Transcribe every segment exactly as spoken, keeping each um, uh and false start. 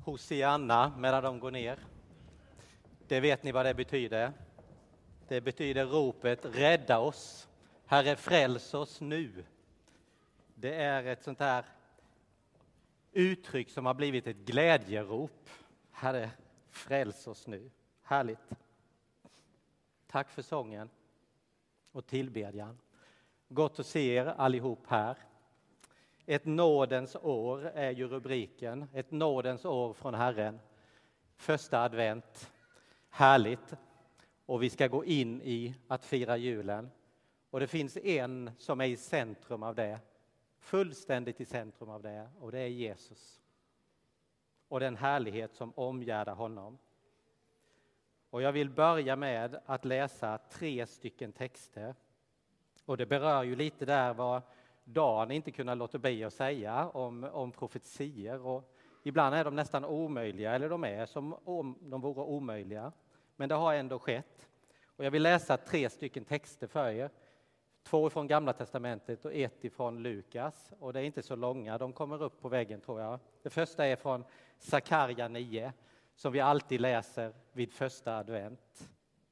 Hosianna medan de går ner. Det vet ni vad det betyder. Det betyder ropet rädda oss. Herre, fräls oss nu. Det är ett sånt här uttryck som har blivit ett glädjerop. Herre, fräls oss nu. Härligt. Tack för sången och tillbedjan. Gott att se er allihop här. Ett nådens år är ju rubriken. Ett nådens år från Herren. Första advent. Härligt. Och vi ska gå in i att fira julen. Och det finns en som är i centrum av det. Fullständigt i centrum av det. Och det är Jesus. Och den härlighet som omgärdar honom. Och jag vill börja med att läsa tre stycken texter. Och det berör ju lite där vad Dan inte kunde låta bli att säga om, om profetier. Och ibland är de nästan omöjliga, eller de är som om de vore omöjliga. Men det har ändå skett. Och jag vill läsa tre stycken texter för er. Två från Gamla testamentet och ett ifrån Lukas. Och det är inte så långa, de kommer upp på väggen tror jag. Det första är från Sakarja nio, som vi alltid läser vid första advent.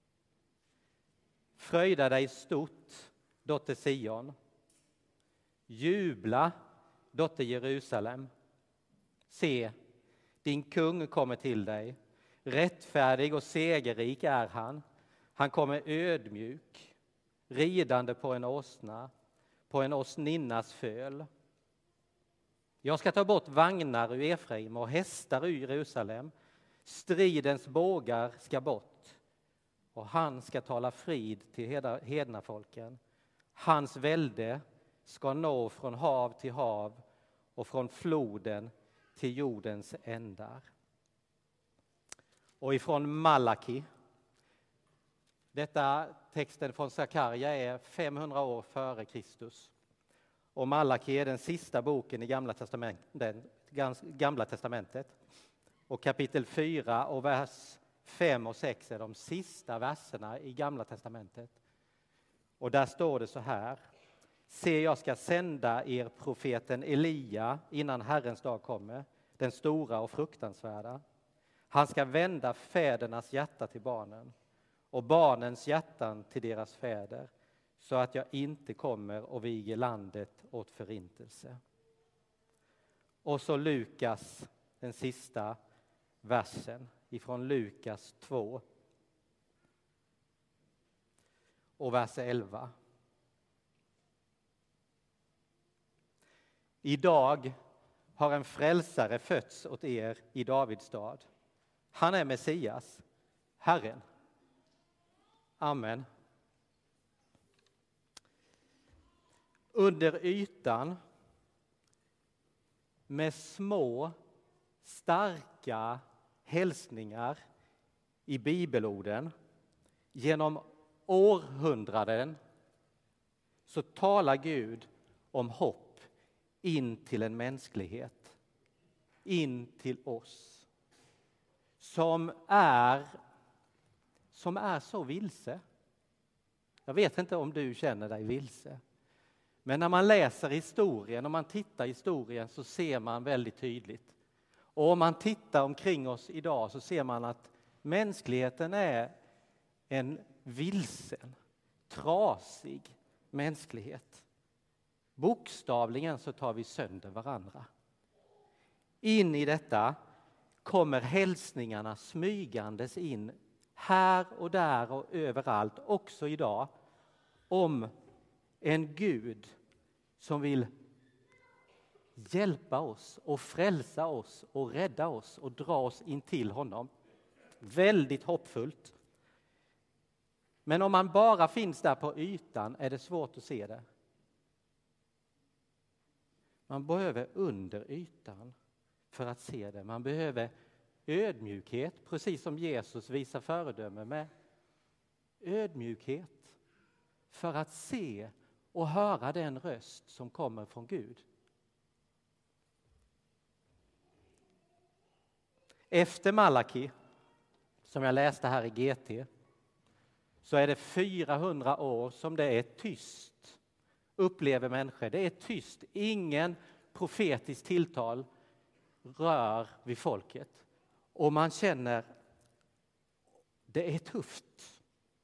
Fröjda dig stort, dotter Sion. Jubla, dotter Jerusalem. Se, din kung kommer till dig. Rättfärdig och segerrik är han. Han kommer ödmjuk, ridande på en åsna, på en åsninnas föl. Jag ska ta bort vagnar ur Efraim och hästar ur Jerusalem. Stridens bågar ska bort, och han ska tala frid till hedna folken. Hans välde ska nå från hav till hav och från floden till jordens ändar. Och ifrån Malaki. Detta texten från Sakarja är femhundra år före Kristus. Och Malaki är den sista boken i Gamla testamentet. Gamla testamentet. Och kapitel fyra och vers fem och sex är de sista verserna i Gamla testamentet. Och där står det så här. Se, jag ska sända er profeten Elia innan Herrens dag kommer, den stora och fruktansvärda. Han ska vända fädernas hjärta till barnen och barnens hjärtan till deras fäder, så att jag inte kommer och viger landet åt förintelse. Och så Lukas, den sista versen ifrån Lukas två och vers elva. Idag har en frälsare fötts åt er i Davids stad. Han är Messias, Herren. Amen. Under ytan med små, starka hälsningar i bibelorden genom århundraden så talar Gud om hopp in till en mänsklighet, in till oss som är som är så vilse. Jag vet inte om du känner dig vilse. Men när man läser historien, om man tittar i historien, så ser man väldigt tydligt. Och om man tittar omkring oss idag så ser man att mänskligheten är en vilsen, trasig mänsklighet. Bokstavligen så tar vi sönder varandra. In i detta kommer hälsningarna smygandes in här och där och överallt, också idag, om en Gud som vill hjälpa oss och frälsa oss och rädda oss och dra oss in till honom. Väldigt hoppfullt. Men om man bara finns där på ytan är det svårt att se det. Man behöver under ytan för att se det. Man behöver ödmjukhet, precis som Jesus visar föredöme med. Ödmjukhet för att se och höra den röst som kommer från Gud. Efter Malaki, som jag läste här i G T, så är det fyrahundra år som det är tyst, upplever människor. Det är tyst, ingen profetisk tilltal rör vid folket. Och man känner, det är tufft.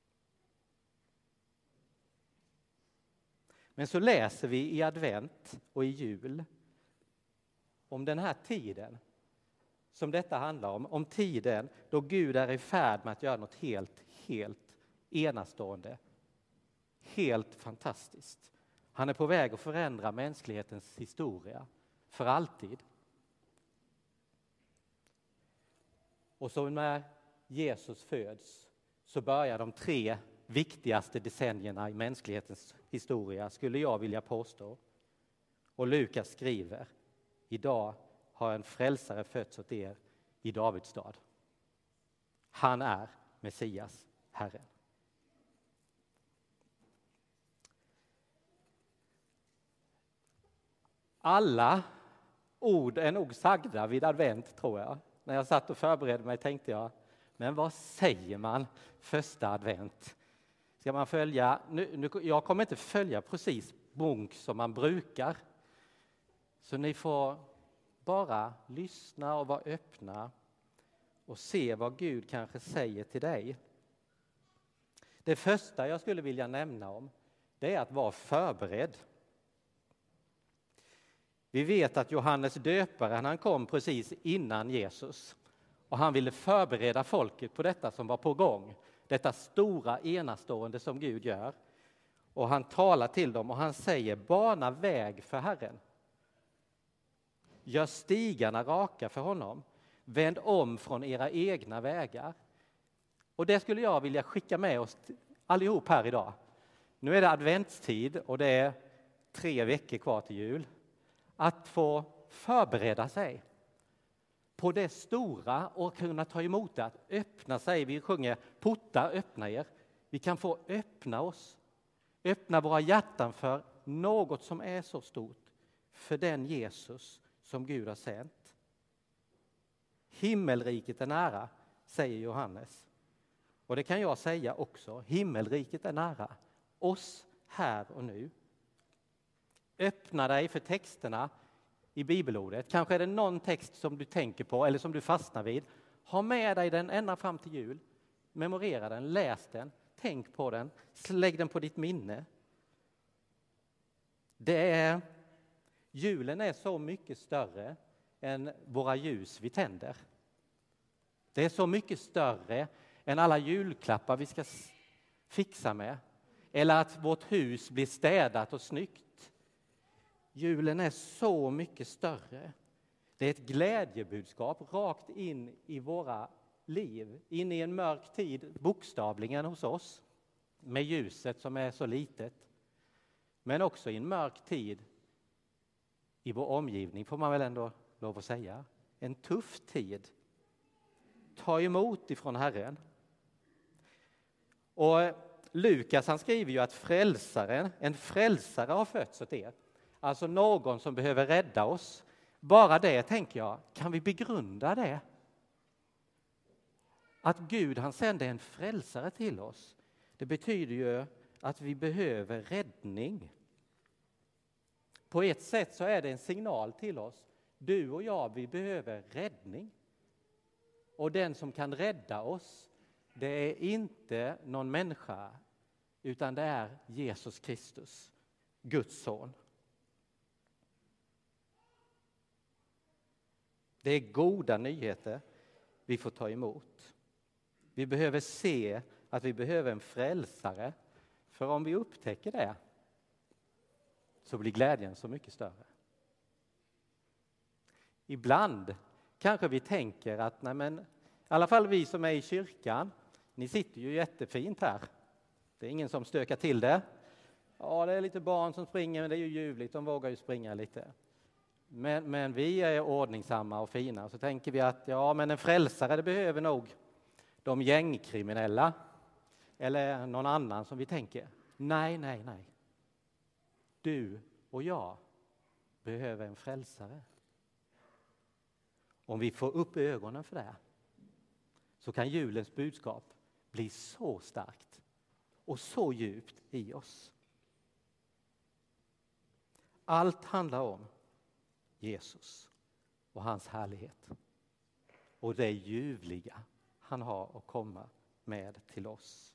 Men så läser vi i advent och i jul om den här tiden som detta handlar om. Om tiden då Gud är i färd med att göra något helt, helt enastående. Helt fantastiskt. Han är på väg att förändra mänsklighetens historia för alltid. Och så när Jesus föds så börjar de tre viktigaste decennierna i mänsklighetens historia, skulle jag vilja påstå. Och Lukas skriver, idag har en frälsare fötts åt er i Davids stad. Han är Messias, Herren. Alla ord är nog sagda vid advent, tror jag. När jag satt och förberedde mig tänkte jag, men vad säger man första advent? Ska man följa, nu, nu, jag kommer inte följa precis bunk som man brukar. Så ni får bara lyssna och vara öppna och se vad Gud kanske säger till dig. Det första jag skulle vilja nämna om, det är att vara förberedd. Vi vet att Johannes döparen, han kom precis innan Jesus. Och han ville förbereda folket på detta som var på gång. Detta stora enastående som Gud gör. Och han talar till dem och han säger, bana väg för Herren. Gör stigarna raka för honom. Vänd om från era egna vägar. Och det skulle jag vilja skicka med oss allihop här idag. Nu är det adventstid och det är tre veckor kvar till jul. Att få förbereda sig på det stora och kunna ta emot det. Att öppna sig. Vi sjunger portar, öppna er. Vi kan få öppna oss. Öppna våra hjärtan för något som är så stort. För den Jesus som Gud har sänt. Himmelriket är nära, säger Johannes. Och det kan jag säga också. Himmelriket är nära. Oss här och nu. Öppna dig för texterna i bibelordet. Kanske är det någon text som du tänker på eller som du fastnar vid. Ha med dig den ända fram till jul. Memorera den, läs den, tänk på den, lägg den på ditt minne. Det är, julen är så mycket större än våra ljus vi tänder. Det är så mycket större än alla julklappar vi ska fixa med. Eller att vårt hus blir städat och snyggt. Julen är så mycket större. Det är ett glädjebudskap rakt in i våra liv. In i en mörk tid, bokstavligen hos oss. Med ljuset som är så litet. Men också i en mörk tid i vår omgivning, får man väl ändå lov att säga. En tuff tid. Ta emot ifrån Herren. Och Lukas, han skriver ju att frälsaren, en frälsare har fötts åt er. Alltså någon som behöver rädda oss. Bara det, tänker jag, kan vi begrunda det? Att Gud, han sände en frälsare till oss. Det betyder ju att vi behöver räddning. På ett sätt så är det en signal till oss. Du och jag, vi behöver räddning. Och den som kan rädda oss, det är inte någon människa, utan det är Jesus Kristus, Guds son. Det är goda nyheter vi får ta emot. Vi behöver se att vi behöver en frälsare. För om vi upptäcker det så blir glädjen så mycket större. Ibland kanske vi tänker att, nej men, i alla fall vi som är i kyrkan, ni sitter ju jättefint här. Det är ingen som stökar till det. Ja, det är lite barn som springer, men det är ju ljuvligt, de vågar ju springa lite. Men, men vi är ordningsamma och fina. Så tänker vi att ja, men en frälsare, det behöver nog de gängkriminella. Eller någon annan som vi tänker. Nej, nej, nej. Du och jag behöver en frälsare. Om vi får upp ögonen för det, så kan julens budskap bli så starkt och så djupt i oss. Allt handlar om Jesus och hans härlighet. och det ljuvliga han har att komma med till oss.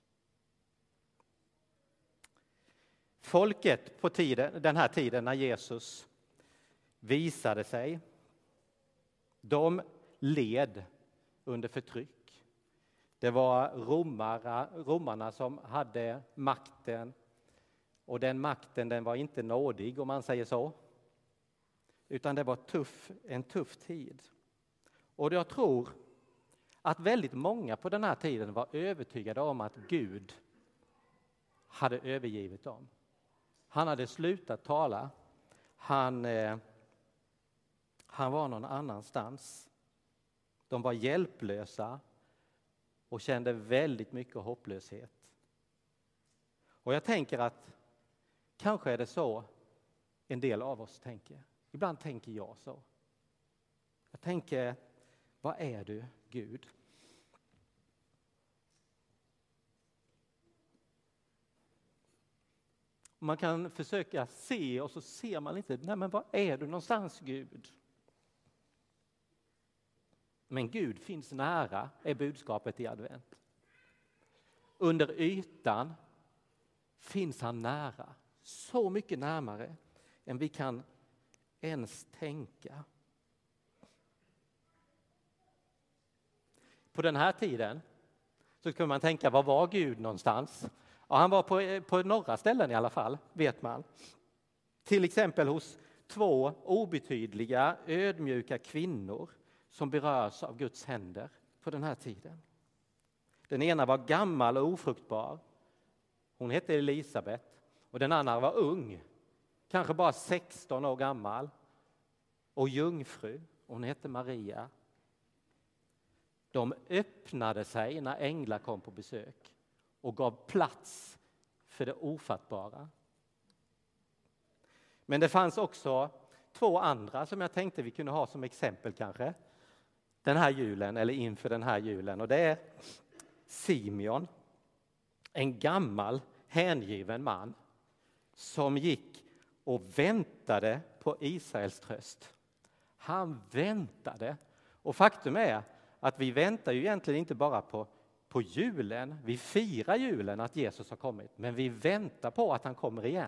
Folket på tiden, den här tiden när Jesus visade sig, de led under förtryck. Det var romara, romarna som hade makten, och den makten den var inte nådig om man säger så. Utan det var tuff, en tuff tid. Och jag tror att väldigt många på den här tiden var övertygade om att Gud hade övergivit dem. Han hade slutat tala. Han, eh, han var någon annanstans. De var hjälplösa och kände väldigt mycket hopplöshet. Och jag tänker att kanske är det så en del av oss tänker. Ibland tänker jag så. Jag tänker, vad är du, Gud? Man kan försöka se och så ser man inte, nej men vad är du någonstans, Gud? Men Gud finns nära, är budskapet i advent. Under ytan finns han nära, så mycket närmare än vi kan ens tänka. På den här tiden så kan man tänka, var var Gud någonstans? Ja, han var på, på några ställen i alla fall, vet man. Till exempel hos två obetydliga, ödmjuka kvinnor som berörs av Guds händer på den här tiden. Den ena var gammal och ofruktbar. Hon hette Elisabet. Och den andra var ung, kanske bara sexton år gammal. Och jungfru, hon hette Maria. De öppnade sig när änglar kom på besök och gav plats för det ofattbara. Men det fanns också två andra som jag tänkte vi kunde ha som exempel kanske. Den här julen, eller inför den här julen. Och det är Simeon, en gammal hängiven man som gick och väntade på Israels tröst. Han väntade. Och faktum är att vi väntar ju egentligen inte bara på, på julen. Vi firar julen att Jesus har kommit. Men vi väntar på att han kommer igen.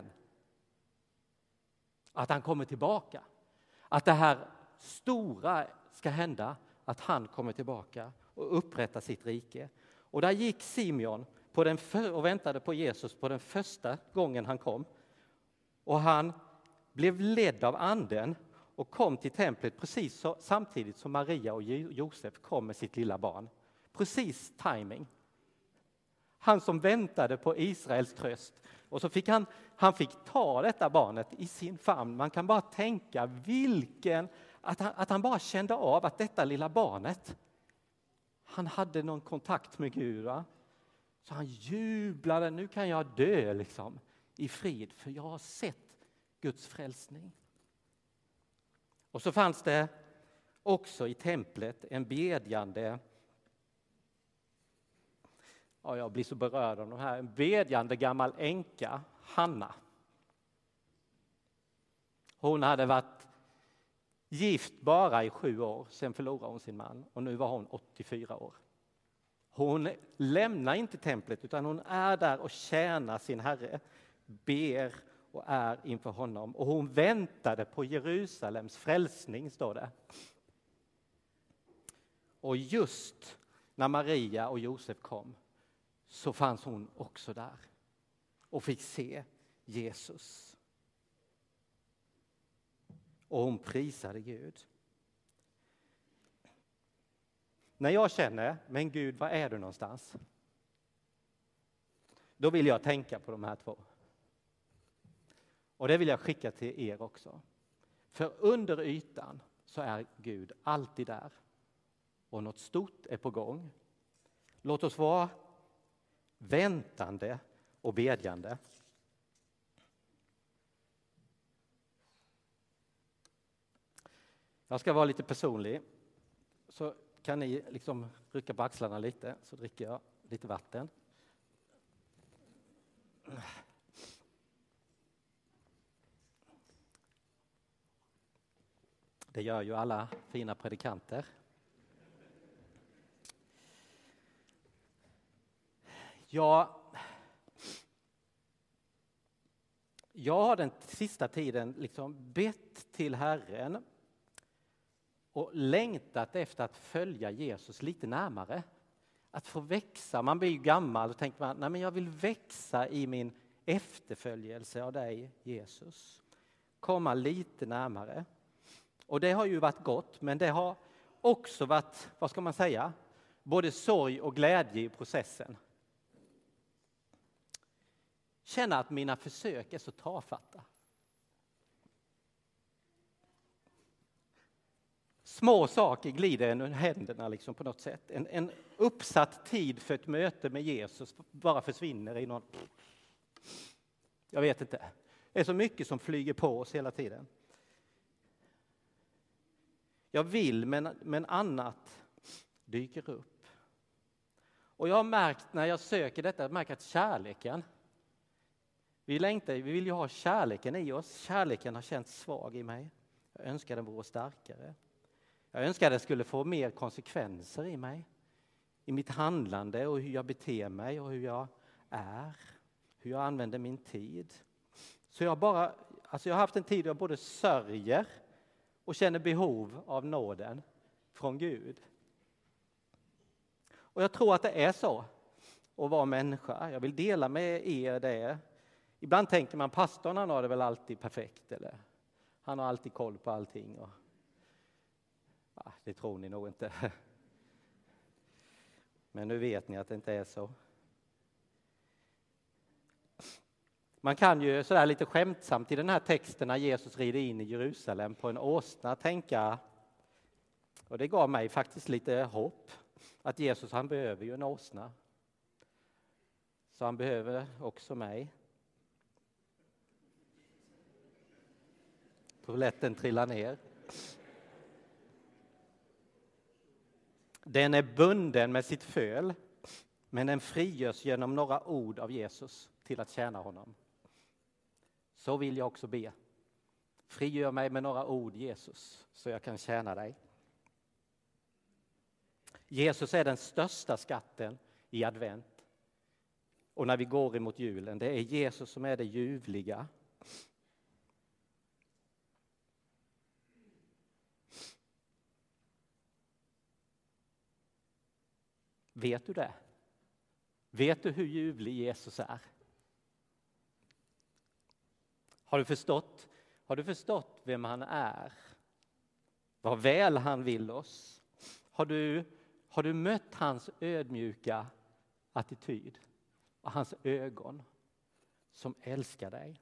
Att han kommer tillbaka. Att det här stora ska hända. Att han kommer tillbaka och upprättar sitt rike. Och där gick Simeon på den för- och väntade på Jesus på den första gången han kom. Och han blev ledd av anden och kom till templet precis så, samtidigt som Maria och Josef kom med sitt lilla barn. Precis timing. Han som väntade på Israels tröst. Och så fick han, han fick ta detta barnet i sin famn. Man kan bara tänka vilken, att han, att han bara kände av att detta lilla barnet, han hade någon kontakt med Gud. Va? Så han jublade, nu kan jag dö liksom, i frid, för jag har sett Guds frälsning. Och så fanns det också i templet en bedjande, ja, jag blir så berörd av de här, en bedjande gammal änka, Hanna. Hon hade varit gift bara i sju år, sen förlorade hon sin man och nu var hon åttiofyra år. Hon lämnar inte templet utan hon är där och tjänar sin Herre, ber och är inför honom. Och hon väntade på Jerusalems frälsning, står det. Och just när Maria och Josef kom så fanns hon också där och fick se Jesus. Och hon prisade Gud. När jag känner, men Gud, var är du någonstans? Då vill jag tänka på de här två. Och det vill jag skicka till er också. För under ytan så är Gud alltid där. Och något stort är på gång. Låt oss vara väntande och bedjande. Jag ska vara lite personlig. Så kan ni liksom rycka på axlarna lite, så dricker jag lite vatten. Det gör ju alla fina predikanter. Ja, jag har den sista tiden liksom bett till Herren och längtat efter att följa Jesus lite närmare. Att få växa. Man blir ju gammal och tänker man, nej men jag vill växa i min efterföljelse av dig, Jesus. Komma lite närmare. Och det har ju varit gott, men det har också varit, vad ska man säga, både sorg och glädje i processen. Känna att mina försök är så tafatta. Små saker glider en ur händerna liksom på något sätt. En, en uppsatt tid för ett möte med Jesus bara försvinner i någon... Jag vet inte. Det är så mycket som flyger på oss hela tiden. Jag vill, men, men annat dyker upp. Och jag har märkt när jag söker detta, jag märker att kärleken, vi längtar, vi vill ju ha kärleken i oss. Kärleken har känts svag i mig. Jag önskar den vore starkare. Jag önskar att det skulle få mer konsekvenser i mig. I mitt handlande och hur jag beter mig och hur jag är. Hur jag använder min tid. Så jag bara, alltså jag har haft en tid där jag både sörjer och känner behov av nåden från Gud. Och jag tror att det är så att vara människa. Jag vill dela med er det. Ibland tänker man, pastorn han har det väl alltid perfekt. Eller han har alltid koll på allting. Och, ja, det tror ni nog inte. Men nu vet ni att det inte är så. Man kan ju sådär lite skämtsamt i den här texten när Jesus rider in i Jerusalem på en åsna tänka, och det gav mig faktiskt lite hopp, att Jesus han behöver ju en åsna. Så han behöver också mig. Polletten trillar ner. Den är bunden med sitt föl, men den frigörs genom några ord av Jesus till att tjäna honom. Så vill jag också be. Frigör mig med några ord, Jesus, så jag kan tjäna dig. Jesus är den största skatten i advent. Och när vi går emot julen, det är Jesus som är det ljuvliga. Vet du det? Vet du hur ljuvlig Jesus är? Har du förstått? Har du förstått vem han är? Vad väl han vill oss? Har du, har du mött hans ödmjuka attityd och hans ögon som älskar dig?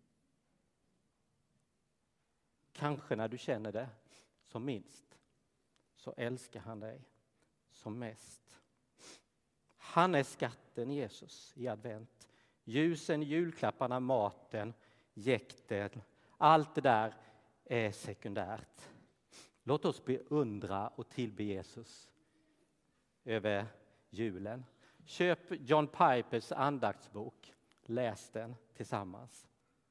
Kanske när du känner det som minst så älskar han dig som mest. Han är skatten, Jesus, i advent. Ljusen, julklapparna, maten, jäkten, allt det där är sekundärt. Låt oss beundra och tillbe Jesus över julen. Köp John Pipers andaktsbok. Läs den tillsammans.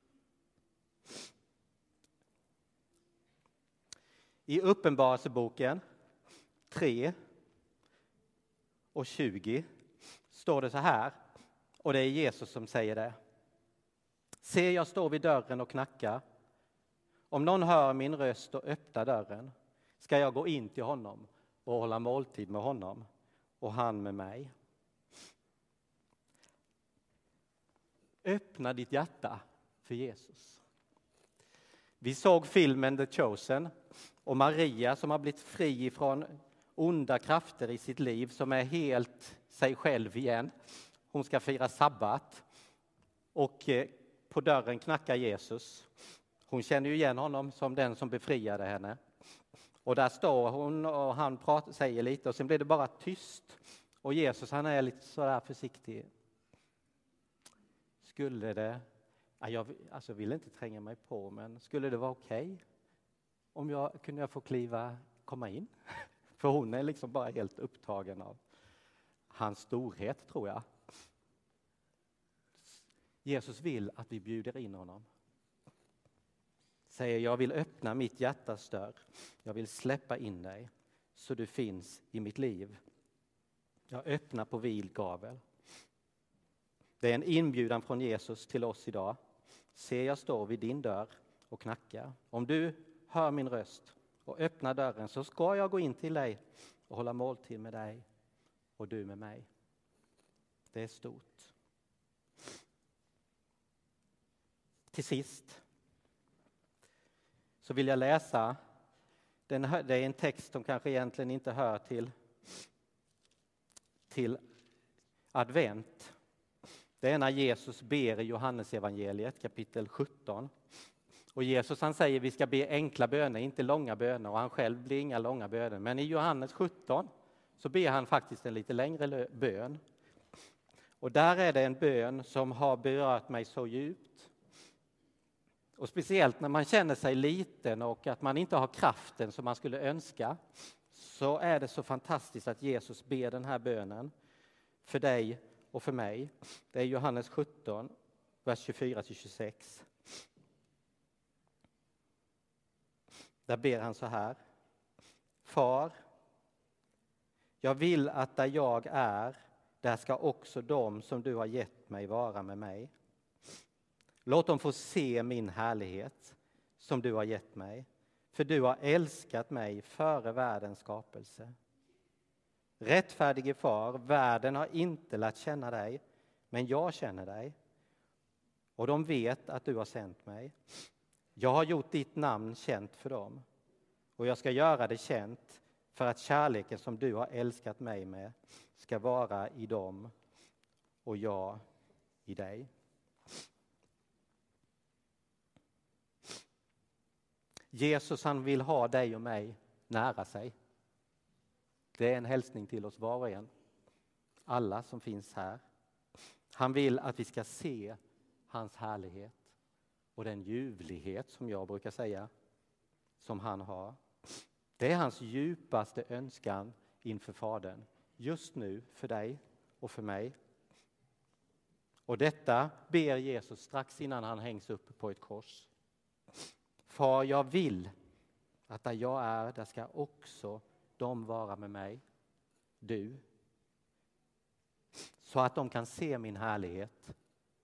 I Uppenbarelseboken tre och tjugo står det så här, och det är Jesus som säger det. Se, jag står vid dörren och knackar. Om någon hör min röst och öppnar dörren ska jag gå in till honom och hålla måltid med honom och han med mig. Öppna ditt hjärta för Jesus. Vi såg filmen The Chosen och Maria som har blivit fri från onda krafter i sitt liv, som är helt sig själv igen. Hon ska fira sabbat och på dörren knackar Jesus. Hon känner ju igen honom som den som befriade henne. Och där står hon och han pratar, säger lite och sen blir det bara tyst. Och Jesus han är lite sådär försiktig. Skulle det, ja, jag alltså vill inte tränga mig på, men skulle det vara okej okay om jag kunde jag få kliva, komma in? För hon är liksom bara helt upptagen av hans storhet, tror jag. Jesus vill att vi bjuder in honom. Säger, jag vill öppna mitt hjärtas dörr. Jag vill släppa in dig så du finns i mitt liv. Jag öppnar på vid gavel. Det är en inbjudan från Jesus till oss idag. Se, jag står vid din dörr och knackar. Om du hör min röst och öppnar dörren så ska jag gå in till dig och hålla måltid med dig och du med mig. Det är stort. Till sist så vill jag läsa, den, det är en text som kanske egentligen inte hör till, till advent. Det är när Jesus ber i Johannes evangeliet kapitel sjutton. Och Jesus han säger vi ska be enkla böner, inte långa böner, och han själv blir inga långa böner. Men i Johannes sjutton så ber han faktiskt en lite längre bön. Och där är det en bön som har berört mig så djupt. Och speciellt när man känner sig liten och att man inte har kraften som man skulle önska, så är det så fantastiskt att Jesus ber den här bönen för dig och för mig. Det är Johannes sjutton, vers tjugofyra till tjugosex. Där ber han så här. Far, jag vill att där jag är, där ska också de som du har gett mig vara med mig. Låt dem få se min härlighet som du har gett mig. För du har älskat mig före världens skapelse. Rättfärdige far, världen har inte lärt känna dig, men jag känner dig. Och de vet att du har sänt mig. Jag har gjort ditt namn känt för dem. Och jag ska göra det känt för att kärleken som du har älskat mig med ska vara i dem och jag i dig. Jesus han vill ha dig och mig nära sig. Det är en hälsning till oss var och en. Alla som finns här. Han vill att vi ska se hans härlighet och den ljuvlighet som jag brukar säga som han har. Det är hans djupaste önskan inför Fadern. Just nu för dig och för mig. Och detta ber Jesus strax innan han hängs upp på ett kors. Far, jag vill att där jag är, där ska också de vara med mig, du. Så att de kan se min härlighet.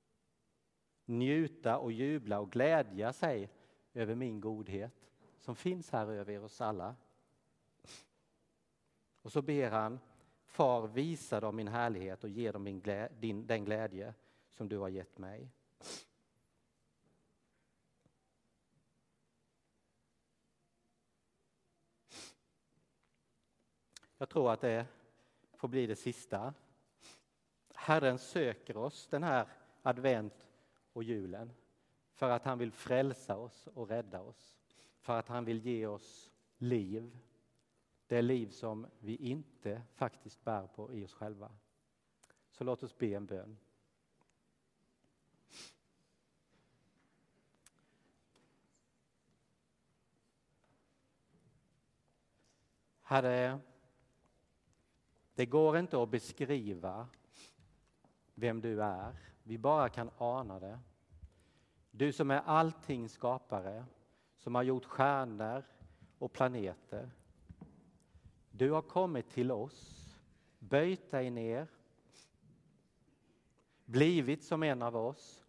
Njuta och jubla och glädja sig över min godhet som finns här över oss alla. Och så ber han, far visa dem min härlighet och ge dem min glä- din, den glädje som du har gett mig. Jag tror att det får bli det sista. Herren söker oss den här advent och julen för att han vill frälsa oss och rädda oss. För att han vill ge oss liv. Det liv som vi inte faktiskt bär på i oss själva. Så låt oss be en bön. Herre, det går inte att beskriva vem du är. Vi bara kan ana det. Du som är allting skapare, som har gjort stjärnor och planeter. Du har kommit till oss, böjt dig ner, blivit som en av oss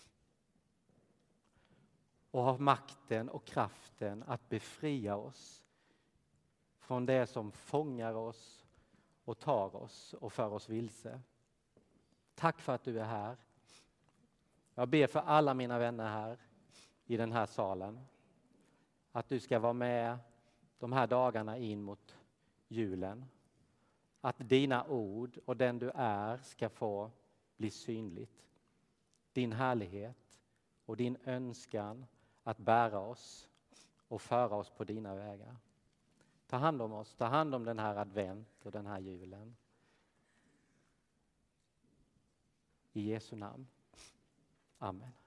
och har makten och kraften att befria oss från det som fångar oss och tar oss och för oss vilse. Tack för att du är här. Jag ber för alla mina vänner här i den här salen att du ska vara med de här dagarna in mot julen. Att dina ord och den du är ska få bli synligt. Din härlighet och din önskan att bära oss och föra oss på dina vägar. Ta hand om oss, ta hand om den här advent och den här julen. I Jesu namn. Amen.